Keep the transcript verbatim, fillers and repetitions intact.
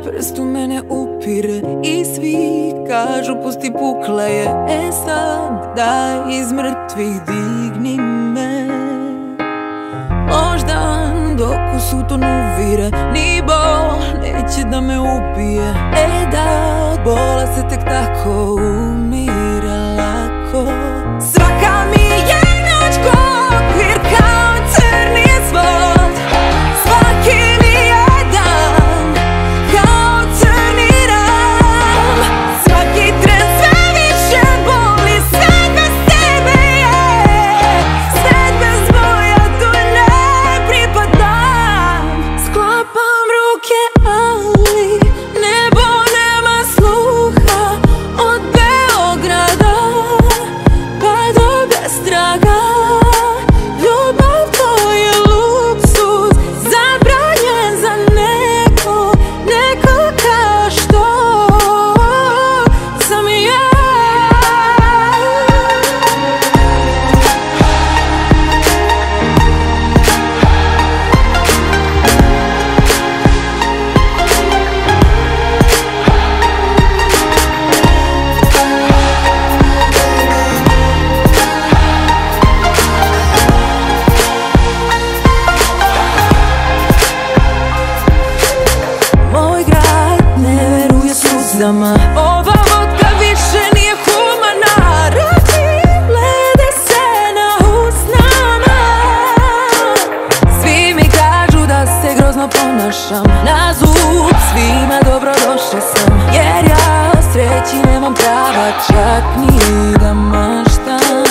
prst u mene upire i svi kažu pusti pukla je. E sad daj iz mrtvih digni me. Možda dok u sutonu vire ni bol neće da me ubije. E da od bola se tek tako umire lako. Svaka mi je noć ko okvir kao crni svod. Svaki mi je dan kao crni ram. Svaki tren sve više boli, sve bez tebe je. Svet bez boja tu ne pripadam. Sklapam ruke ali nebo nema sluha. Od Beograda pa do Bestraga. Ljubav to je luksuz zabranjen za neko, neko kao što sam ja. Moj grad ne veruje suzama. Ova vodka više nije humana. Ruči lede se na usnama. Svi mi kažu da se grozno ponašam. Na zub svima dobro došla sam. Jer ja o sreći nemam prava čak ni da maštam.